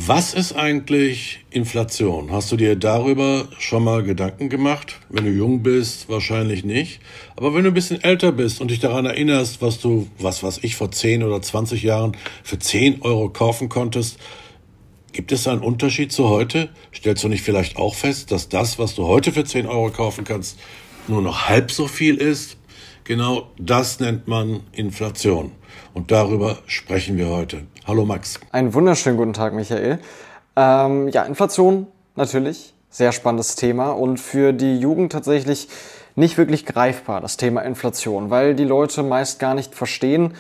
Was ist eigentlich Inflation? Hast du dir darüber schon mal Gedanken gemacht? Wenn du jung bist, wahrscheinlich nicht. Aber wenn du ein bisschen älter bist und dich daran erinnerst, was du, was weiß ich, vor 10 oder 20 Jahren für 10 Euro kaufen konntest, gibt es da einen Unterschied zu heute? Stellst du nicht vielleicht auch fest, dass das, was du heute für 10 Euro kaufen kannst, nur noch halb so viel ist? Genau das nennt man Inflation. Und darüber sprechen wir heute. Hallo Max. Einen wunderschönen guten Tag, Michael. Inflation natürlich, sehr spannendes Thema und für die Jugend tatsächlich nicht wirklich greifbar, das Thema Inflation, weil die Leute meist gar nicht verstehen,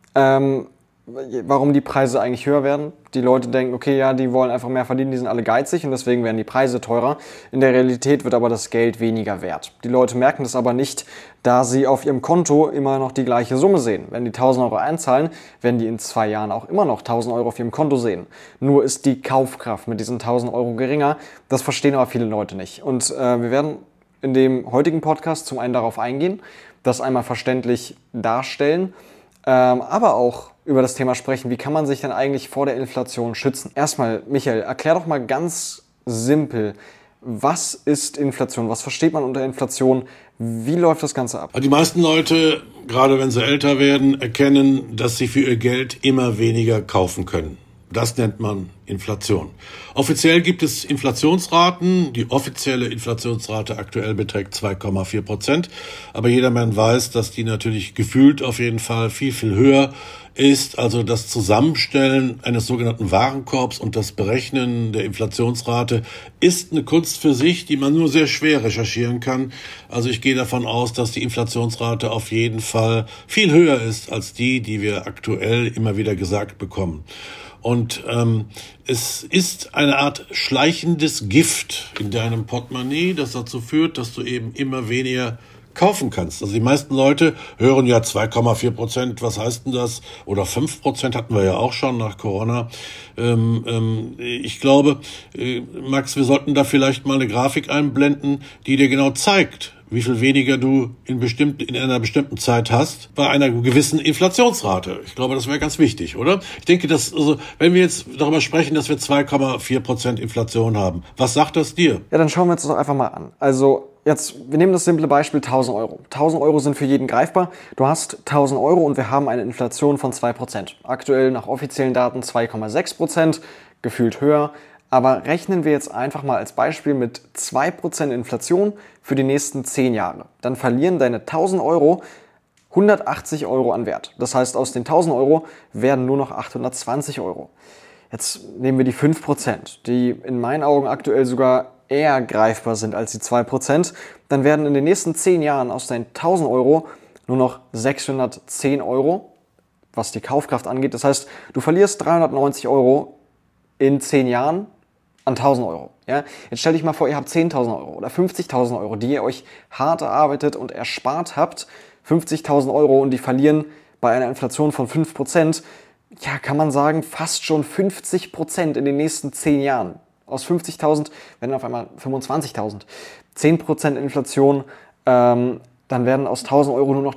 warum die Preise eigentlich höher werden. Die Leute denken, okay, ja, die wollen einfach mehr verdienen, die sind alle geizig und deswegen werden die Preise teurer. In der Realität wird aber das Geld weniger wert. Die Leute merken das aber nicht, da sie auf ihrem Konto immer noch die gleiche Summe sehen. Wenn die 1.000 Euro einzahlen, werden die in 2 Jahren auch immer noch 1.000 Euro auf ihrem Konto sehen. Nur ist die Kaufkraft mit diesen 1.000 Euro geringer. Das verstehen aber viele Leute nicht. Und wir werden in dem heutigen Podcast zum einen darauf eingehen, das einmal verständlich darstellen, aber auch über das Thema sprechen, wie kann man sich denn eigentlich vor der Inflation schützen? Erstmal, Michael, erklär doch mal ganz simpel, was ist Inflation? Was versteht man unter Inflation? Wie läuft das Ganze ab? Die meisten Leute, gerade wenn sie älter werden, erkennen, dass sie für ihr Geld immer weniger kaufen können. Das nennt man Inflation. Offiziell gibt es Inflationsraten. Die offizielle Inflationsrate aktuell beträgt 2,4%. Aber jedermann weiß, dass die natürlich gefühlt auf jeden Fall viel, viel höher ist. Also das Zusammenstellen eines sogenannten Warenkorbs und das Berechnen der Inflationsrate ist eine Kunst für sich, die man nur sehr schwer recherchieren kann. Also ich gehe davon aus, dass die Inflationsrate auf jeden Fall viel höher ist als die wir aktuell immer wieder gesagt bekommen. Und es ist eine Art schleichendes Gift in deinem Portemonnaie, das dazu führt, dass du eben immer weniger kaufen kannst. Also die meisten Leute hören ja 2,4%, was heißt denn das? Oder 5% hatten wir ja auch schon nach Corona. Ich glaube, Max, wir sollten da vielleicht mal eine Grafik einblenden, die dir genau zeigt, wie viel weniger du in einer bestimmten Zeit hast bei einer gewissen Inflationsrate. Ich glaube, das wäre ganz wichtig, oder? Ich denke, wenn wir jetzt darüber sprechen, dass wir 2,4% Inflation haben, was sagt das dir? Ja, dann schauen wir uns das doch einfach mal an. Also wir nehmen das simple Beispiel 1.000 Euro. 1.000 Euro sind für jeden greifbar. Du hast 1.000 Euro und wir haben eine Inflation von 2%. Aktuell nach offiziellen Daten 2,6%, gefühlt höher. Aber rechnen wir jetzt einfach mal als Beispiel mit 2% Inflation für die nächsten 10 Jahre. Dann verlieren deine 1.000 Euro 180 Euro an Wert. Das heißt, aus den 1.000 Euro werden nur noch 820 Euro. Jetzt nehmen wir die 5%, die in meinen Augen aktuell sogar eher greifbar sind als die 2%. Dann werden in den nächsten 10 Jahren aus deinen 1.000 Euro nur noch 610 Euro, was die Kaufkraft angeht. Das heißt, du verlierst 390 Euro in 10 Jahren an 1.000 Euro. Ja? Jetzt stell dich mal vor, ihr habt 10.000 Euro oder 50.000 Euro, die ihr euch hart erarbeitet und erspart habt. 50.000 Euro und die verlieren bei einer Inflation von 5%, ja, kann man sagen, fast schon 50% in den nächsten 10 Jahren. Aus 50.000 werden auf einmal 25.000. 10% Inflation, dann werden aus 1.000 Euro nur noch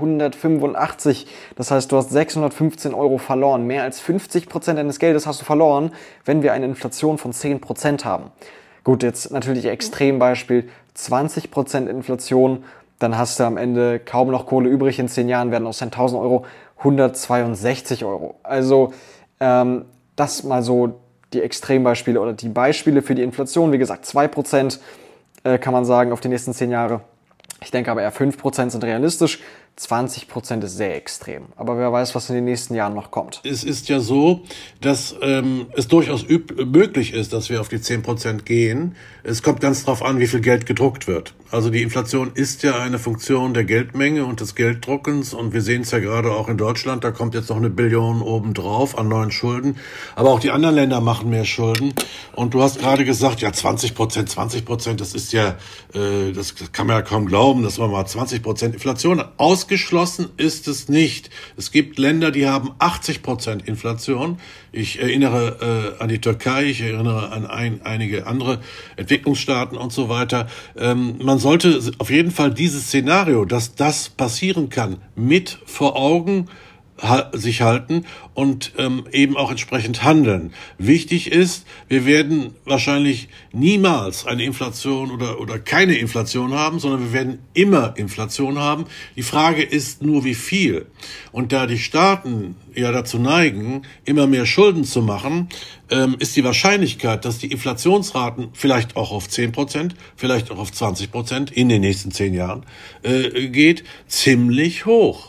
385. Das heißt, du hast 615 Euro verloren. Mehr als 50% deines Geldes hast du verloren, wenn wir eine Inflation von 10% haben. Gut, jetzt natürlich Extrembeispiel, 20% Inflation, dann hast du am Ende kaum noch Kohle übrig. In 10 Jahren werden aus den 1.000 Euro 162 Euro. Also das mal so die Extrembeispiele oder die Beispiele für die Inflation. Wie gesagt, 2% kann man sagen auf die nächsten 10 Jahre. Ich denke aber eher 5% sind realistisch, 20% ist sehr extrem. Aber wer weiß, was in den nächsten Jahren noch kommt. Es ist ja so, dass es durchaus möglich ist, dass wir auf die 10% gehen. Es kommt ganz drauf an, wie viel Geld gedruckt wird. Also die Inflation ist ja eine Funktion der Geldmenge und des Gelddruckens. Und wir sehen es ja gerade auch in Deutschland, da kommt jetzt noch 1 Billion obendrauf an neuen Schulden. Aber auch die anderen Länder machen mehr Schulden. Und du hast gerade gesagt, ja 20%, das ist ja, das kann man ja kaum glauben, dass man mal 20% Inflation hat. Ausgeschlossen ist es nicht. Es gibt Länder, die haben 80% Inflation. Ich erinnere an die Türkei, ich erinnere an einige andere Entwicklungsstaaten und so weiter. Man sollte auf jeden Fall dieses Szenario, dass das passieren kann, mit vor Augen sich halten und eben auch entsprechend handeln. Wichtig ist, wir werden wahrscheinlich niemals eine Inflation oder keine Inflation haben, sondern wir werden immer Inflation haben. Die Frage ist nur, wie viel. Und da die Staaten ja dazu neigen, immer mehr Schulden zu machen, ist die Wahrscheinlichkeit, dass die Inflationsraten vielleicht auch auf 10%, vielleicht auch auf 20% in den nächsten 10 Jahren geht, ziemlich hoch.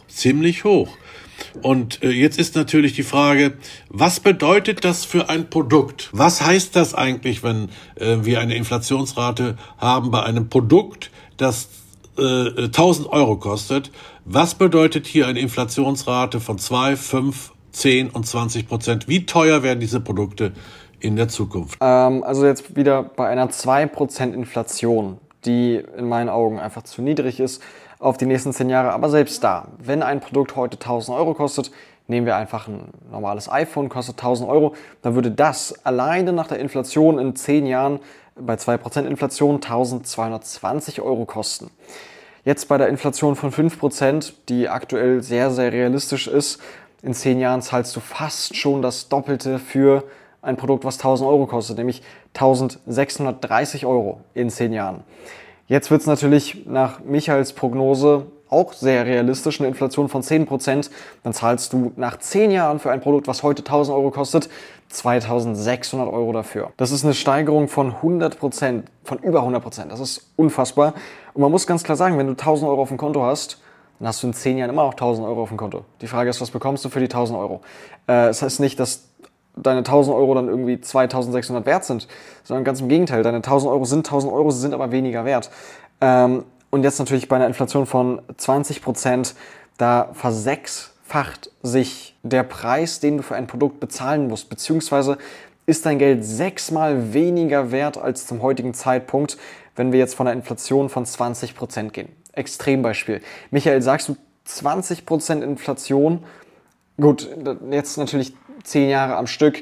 Und jetzt ist natürlich die Frage, was bedeutet das für ein Produkt? Was heißt das eigentlich, wenn wir eine Inflationsrate haben bei einem Produkt, das 1.000 Euro kostet? Was bedeutet hier eine Inflationsrate von 2, 5, 10 und 20%? Wie teuer werden diese Produkte in der Zukunft? Also jetzt wieder bei einer 2% Inflation, die in meinen Augen einfach zu niedrig ist, auf die nächsten 10 Jahre. Aber selbst da, wenn ein Produkt heute 1.000 Euro kostet, nehmen wir einfach ein normales iPhone, kostet 1.000 Euro, dann würde das alleine nach der Inflation in 10 Jahren bei 2% Inflation 1.220 Euro kosten. Jetzt bei der Inflation von 5%, die aktuell sehr, sehr realistisch ist, in 10 Jahren zahlst du fast schon das Doppelte für ein Produkt, was 1.000 Euro kostet, nämlich 1.630 Euro in 10 Jahren. Jetzt wird es natürlich nach Michaels Prognose auch sehr realistisch, eine Inflation von 10%. Dann zahlst du nach 10 Jahren für ein Produkt, was heute 1.000 Euro kostet, 2.600 Euro dafür. Das ist eine Steigerung von 100%, von über 100%. Das ist unfassbar. Und man muss ganz klar sagen, wenn du 1.000 Euro auf dem Konto hast, dann hast du in 10 Jahren immer noch 1.000 Euro auf dem Konto. Die Frage ist, was bekommst du für die 1.000 Euro? Das heißt nicht, dass deine 1.000 Euro dann irgendwie 2.600 wert sind, sondern ganz im Gegenteil. Deine 1.000 Euro sind 1.000 Euro, sie sind aber weniger wert. Und jetzt natürlich bei einer Inflation von 20%, da versechsfacht sich der Preis, den du für ein Produkt bezahlen musst, beziehungsweise ist dein Geld 6-mal weniger wert als zum heutigen Zeitpunkt, wenn wir jetzt von einer Inflation von 20% gehen. Extrembeispiel. Michael, sagst du 20% Inflation? Gut, jetzt natürlich 10 Jahre am Stück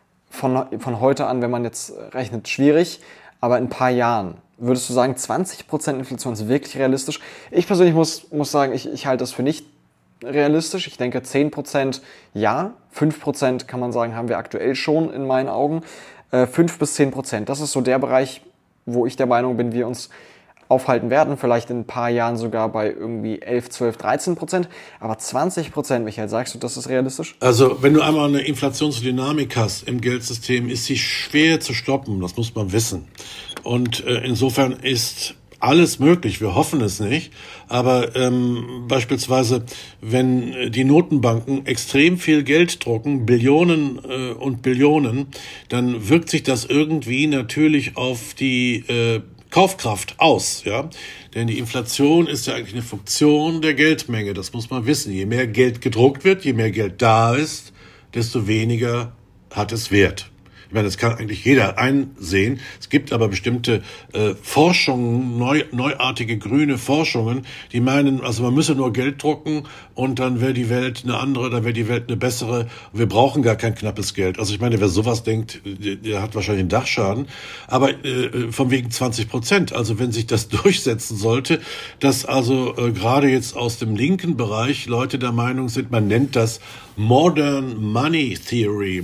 von heute an, wenn man jetzt rechnet, schwierig. Aber in ein paar Jahren, würdest du sagen, 20% Inflation ist wirklich realistisch? Ich persönlich muss sagen, ich halte das für nicht realistisch. Ich denke 10% ja, 5% kann man sagen, haben wir aktuell schon in meinen Augen. 5 bis 10%, das ist so der Bereich, wo ich der Meinung bin, wir uns aufhalten werden, vielleicht in ein paar Jahren sogar bei irgendwie 11, 12, 13%. Aber 20%, Michael, sagst du, das ist realistisch? Also wenn du einmal eine Inflationsdynamik hast im Geldsystem, ist sie schwer zu stoppen, das muss man wissen. Und insofern ist alles möglich, wir hoffen es nicht, aber beispielsweise, wenn die Notenbanken extrem viel Geld drucken, Billionen und Billionen, dann wirkt sich das irgendwie natürlich auf die Kaufkraft aus, ja, denn die Inflation ist ja eigentlich eine Funktion der Geldmenge, das muss man wissen. Je mehr Geld gedruckt wird, je mehr Geld da ist, desto weniger hat es Wert. Ich meine, das kann eigentlich jeder einsehen. Es gibt aber bestimmte Forschungen, neuartige grüne Forschungen, die meinen, also man müsse nur Geld drucken und dann wäre die Welt eine andere, dann wäre die Welt eine bessere. Und wir brauchen gar kein knappes Geld. Also ich meine, wer sowas denkt, der hat wahrscheinlich einen Dachschaden. Aber von wegen 20%. Also wenn sich das durchsetzen sollte, dass also gerade jetzt aus dem linken Bereich Leute der Meinung sind, man nennt das Modern Money Theory.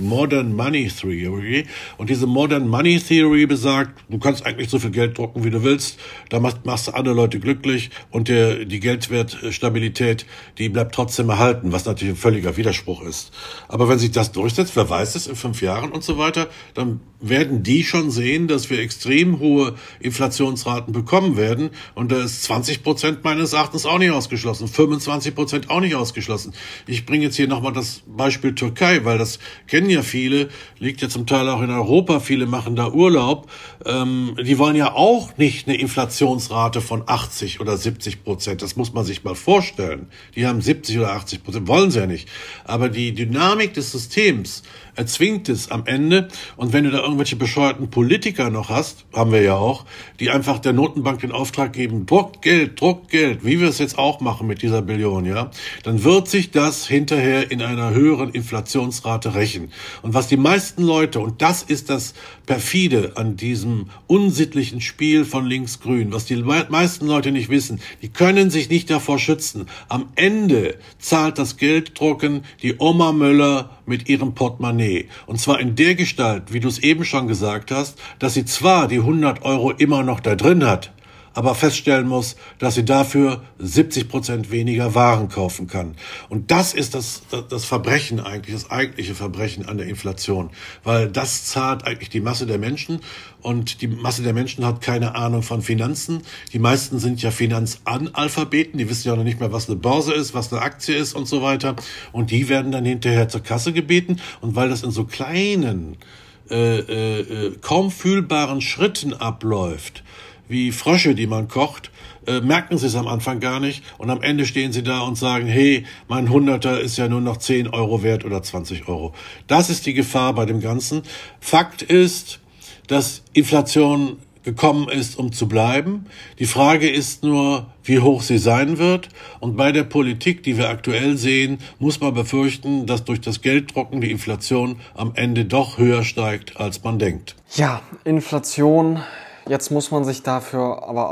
Und diese Modern Money Theory besagt, du kannst eigentlich so viel Geld drucken, wie du willst, da machst du andere Leute glücklich und die Geldwertstabilität, die bleibt trotzdem erhalten, was natürlich ein völliger Widerspruch ist. Aber wenn sich das durchsetzt, wer weiß es, in 5 Jahren und so weiter, dann werden die schon sehen, dass wir extrem hohe Inflationsraten bekommen werden. Und da ist 20% meines Erachtens auch nicht ausgeschlossen, 25% auch nicht ausgeschlossen. Ich bringe jetzt hier nochmal das Beispiel Türkei, weil das kennen ja viele, liegt ja zum Teil auch in Europa, viele machen da Urlaub. Die wollen ja auch nicht eine Inflationsrate von 80 oder 70%. Das muss man sich mal vorstellen. Die haben 70 oder 80%, wollen sie ja nicht. Aber die Dynamik des Systems erzwingt es am Ende. Und wenn du da irgendwelche bescheuerten Politiker noch hast, haben wir ja auch, die einfach der Notenbank den Auftrag geben, druckt Geld, wie wir es jetzt auch machen mit dieser Billion, ja, dann wird sich das hinterher in einer höheren Inflationsrate rächen. Und was die meisten Leute, und das ist das perfide an diesem unsittlichen Spiel von Links-Grün, was die meisten Leute nicht wissen, die können sich nicht davor schützen. Am Ende zahlt das Gelddrucken die Oma Möller mit ihrem Portemonnaie. Und zwar in der Gestalt, wie du es eben schon gesagt hast, dass sie zwar die 100 Euro immer noch da drin hat, aber feststellen muss, dass sie dafür 70% weniger Waren kaufen kann. Und das ist das Verbrechen eigentlich, das eigentliche Verbrechen an der Inflation. Weil das zahlt eigentlich die Masse der Menschen. Und die Masse der Menschen hat keine Ahnung von Finanzen. Die meisten sind ja Finanzanalphabeten. Die wissen ja noch nicht mehr, was eine Börse ist, was eine Aktie ist und so weiter. Und die werden dann hinterher zur Kasse gebeten. Und weil das in so kleinen, kaum fühlbaren Schritten abläuft, wie Frösche, die man kocht, merken sie es am Anfang gar nicht und am Ende stehen sie da und sagen, hey, mein Hunderter ist ja nur noch 10 Euro wert oder 20 Euro. Das ist die Gefahr bei dem Ganzen. Fakt ist, dass Inflation gekommen ist, um zu bleiben. Die Frage ist nur, wie hoch sie sein wird. Und bei der Politik, die wir aktuell sehen, muss man befürchten, dass durch das Gelddrucken die Inflation am Ende doch höher steigt, als man denkt. Ja, Inflation. Jetzt muss man sich davor aber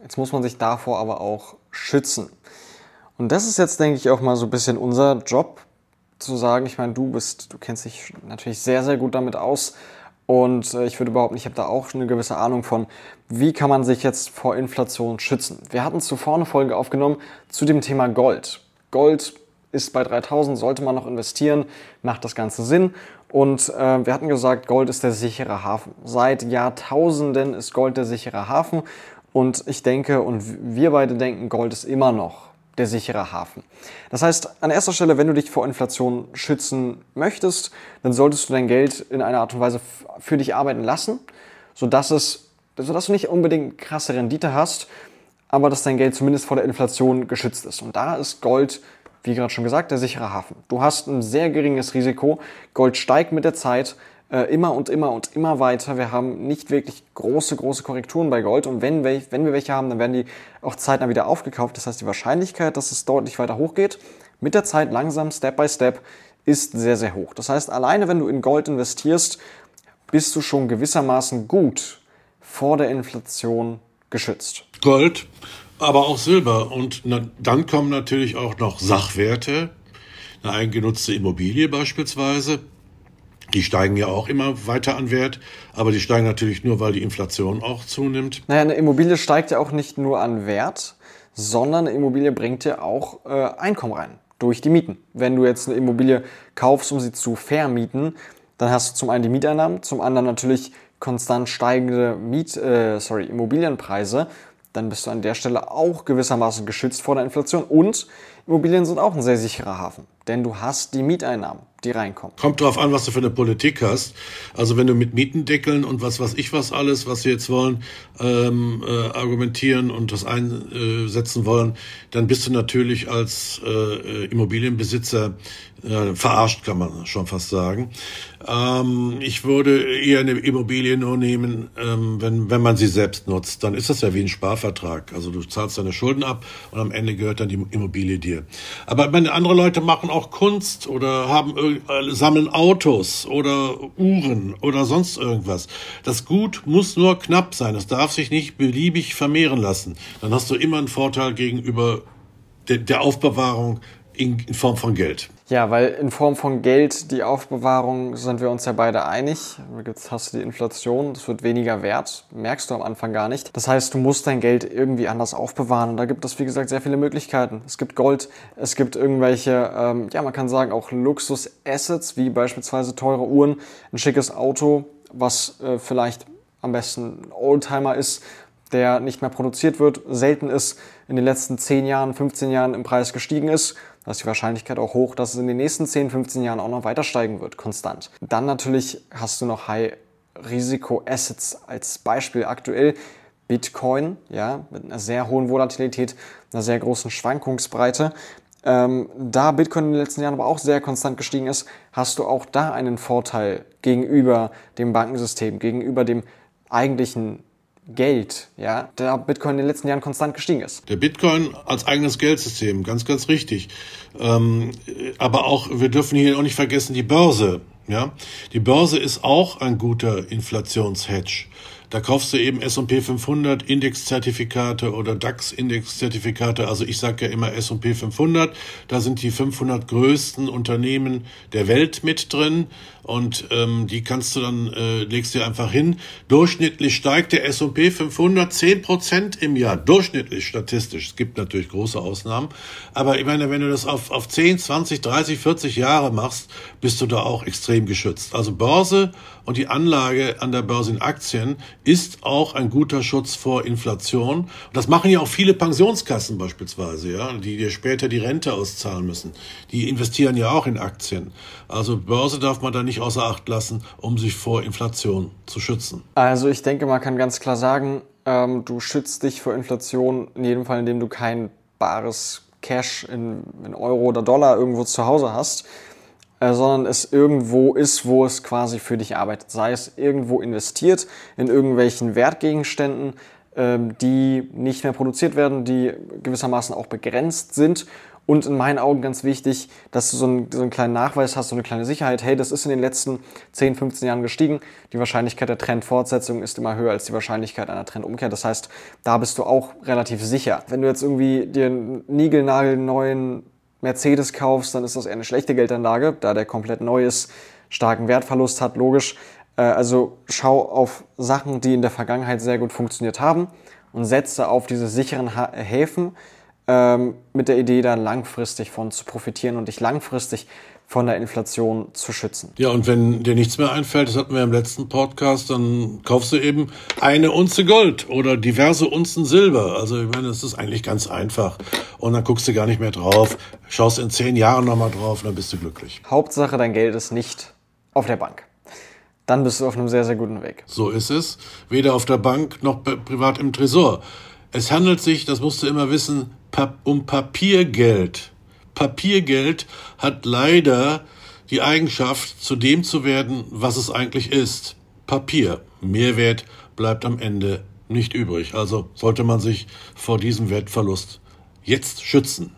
auch schützen. Und das ist jetzt, denke ich, auch mal so ein bisschen unser Job, zu sagen, ich meine, du kennst dich natürlich sehr, sehr gut damit aus. Und ich würde behaupten, ich habe da auch eine gewisse Ahnung von, wie kann man sich jetzt vor Inflation schützen. Wir hatten zuvor eine Folge aufgenommen zu dem Thema Gold. Gold ist bei 3.000, sollte man noch investieren, macht das Ganze Sinn. Und wir hatten gesagt, Gold ist der sichere Hafen. Seit Jahrtausenden ist Gold der sichere Hafen. Und ich denke, und wir beide denken, Gold ist immer noch der sichere Hafen. Das heißt, an erster Stelle, wenn du dich vor Inflation schützen möchtest, dann solltest du dein Geld in einer Art und Weise für dich arbeiten lassen, sodass du nicht unbedingt krasse Rendite hast, aber dass dein Geld zumindest vor der Inflation geschützt ist. Und da ist Gold, wie gerade schon gesagt, der sichere Hafen. Du hast ein sehr geringes Risiko. Gold steigt mit der Zeit immer und immer und immer weiter. Wir haben nicht wirklich große Korrekturen bei Gold. Und wenn wir welche haben, dann werden die auch zeitnah wieder aufgekauft. Das heißt, die Wahrscheinlichkeit, dass es deutlich weiter hochgeht, mit der Zeit langsam, Step by Step, ist sehr, sehr hoch. Das heißt, alleine wenn du in Gold investierst, bist du schon gewissermaßen gut vor der Inflation geschützt. Gold, aber auch Silber. Und dann kommen natürlich auch noch Sachwerte, eine eigengenutzte Immobilie beispielsweise. Die steigen ja auch immer weiter an Wert, aber die steigen natürlich nur, weil die Inflation auch zunimmt. Naja, eine Immobilie steigt ja auch nicht nur an Wert, sondern eine Immobilie bringt ja auch Einkommen rein durch die Mieten. Wenn du jetzt eine Immobilie kaufst, um sie zu vermieten, dann hast du zum einen die Mieteinnahmen, zum anderen natürlich konstant steigende Immobilienpreise. Dann bist du an der Stelle auch gewissermaßen geschützt vor der Inflation. Und Immobilien sind auch ein sehr sicherer Hafen, denn du hast die Mieteinnahmen, die reinkommen. Kommt drauf an, was du für eine Politik hast. Also wenn du mit Mietendeckeln und was alles, was sie jetzt wollen, argumentieren und das einsetzen wollen, dann bist du natürlich als Immobilienbesitzer verarscht, kann man schon fast sagen. Ich würde eher eine Immobilie nur nehmen, wenn man sie selbst nutzt. Dann ist das ja wie ein Sparvertrag. Also du zahlst deine Schulden ab und am Ende gehört dann die Immobilie dir. Aber andere Leute machen auch Kunst oder sammeln Autos oder Uhren oder sonst irgendwas. Das Gut muss nur knapp sein. Es darf sich nicht beliebig vermehren lassen. Dann hast du immer einen Vorteil gegenüber der Aufbewahrung in Form von Geld. Ja, weil in Form von Geld, die Aufbewahrung, sind wir uns ja beide einig. Jetzt hast du die Inflation, das wird weniger wert, merkst du am Anfang gar nicht. Das heißt, du musst dein Geld irgendwie anders aufbewahren. Und da gibt es, wie gesagt, sehr viele Möglichkeiten. Es gibt Gold, es gibt irgendwelche, man kann sagen, auch Luxus-Assets, wie beispielsweise teure Uhren, ein schickes Auto, was vielleicht am besten ein Oldtimer ist, der nicht mehr produziert wird, selten ist, in den letzten 10 Jahren, 15 Jahren im Preis gestiegen ist. Da ist die Wahrscheinlichkeit auch hoch, dass es in den nächsten 10, 15 Jahren auch noch weiter steigen wird, konstant. Dann natürlich hast du noch High-Risiko-Assets als Beispiel aktuell. Bitcoin, ja, mit einer sehr hohen Volatilität, einer sehr großen Schwankungsbreite. Da Bitcoin in den letzten Jahren aber auch sehr konstant gestiegen ist, hast du auch da einen Vorteil gegenüber dem Bankensystem, gegenüber dem eigentlichen Geld, ja, da Bitcoin in den letzten Jahren konstant gestiegen ist. Der Bitcoin als eigenes Geldsystem, ganz, ganz richtig. Aber auch, wir dürfen hier auch nicht vergessen, die Börse. Ja, die Börse ist auch ein guter Inflationshedge. Da kaufst du eben S&P 500 Indexzertifikate oder DAX-Indexzertifikate. Also ich sage ja immer S&P 500. Da sind die 500 größten Unternehmen der Welt mit drin. Und die kannst du dann, legst dir einfach hin. Durchschnittlich steigt der S&P 500 10% im Jahr. Durchschnittlich, statistisch. Es gibt natürlich große Ausnahmen. Aber ich meine, wenn du das auf 10, 20, 30, 40 Jahre machst, bist du da auch extrem geschützt. Also Börse und die Anlage an der Börse in Aktien ist auch ein guter Schutz vor Inflation. Und das machen ja auch viele Pensionskassen beispielsweise, ja, die dir später die Rente auszahlen müssen. Die investieren ja auch in Aktien. Also Börse darf man da nicht außer Acht lassen, um sich vor Inflation zu schützen. Also ich denke, man kann ganz klar sagen, du schützt dich vor Inflation in jedem Fall, indem du kein bares Cash in Euro oder Dollar irgendwo zu Hause hast, sondern es irgendwo ist, wo es quasi für dich arbeitet. Sei es irgendwo investiert in irgendwelchen Wertgegenständen, die nicht mehr produziert werden, die gewissermaßen auch begrenzt sind. Und in meinen Augen ganz wichtig, dass du so einen kleinen Nachweis hast, so eine kleine Sicherheit. Hey, das ist in den letzten 10, 15 Jahren gestiegen. Die Wahrscheinlichkeit der Trendfortsetzung ist immer höher als die Wahrscheinlichkeit einer Trendumkehr. Das heißt, da bist du auch relativ sicher. Wenn du jetzt irgendwie dir einen niegelnagelneuen Mercedes kaufst, dann ist das eher eine schlechte Geldanlage, da der komplett neu ist, starken Wertverlust hat, logisch. Also schau auf Sachen, die in der Vergangenheit sehr gut funktioniert haben und setze auf diese sicheren Häfen mit der Idee, da langfristig von zu profitieren und dich langfristig von der Inflation zu schützen. Ja, und wenn dir nichts mehr einfällt, das hatten wir im letzten Podcast, dann kaufst du eben eine Unze Gold oder diverse Unzen Silber. Also ich meine, das ist eigentlich ganz einfach. Und dann guckst du gar nicht mehr drauf, schaust in 10 Jahren nochmal drauf und dann bist du glücklich. Hauptsache, dein Geld ist nicht auf der Bank. Dann bist du auf einem sehr, sehr guten Weg. So ist es. Weder auf der Bank noch privat im Tresor. Es handelt sich, das musst du immer wissen, um Papiergeld. Papiergeld hat leider die Eigenschaft, zu dem zu werden, was es eigentlich ist. Papier. Mehrwert bleibt am Ende nicht übrig. Also sollte man sich vor diesem Wertverlust jetzt schützen.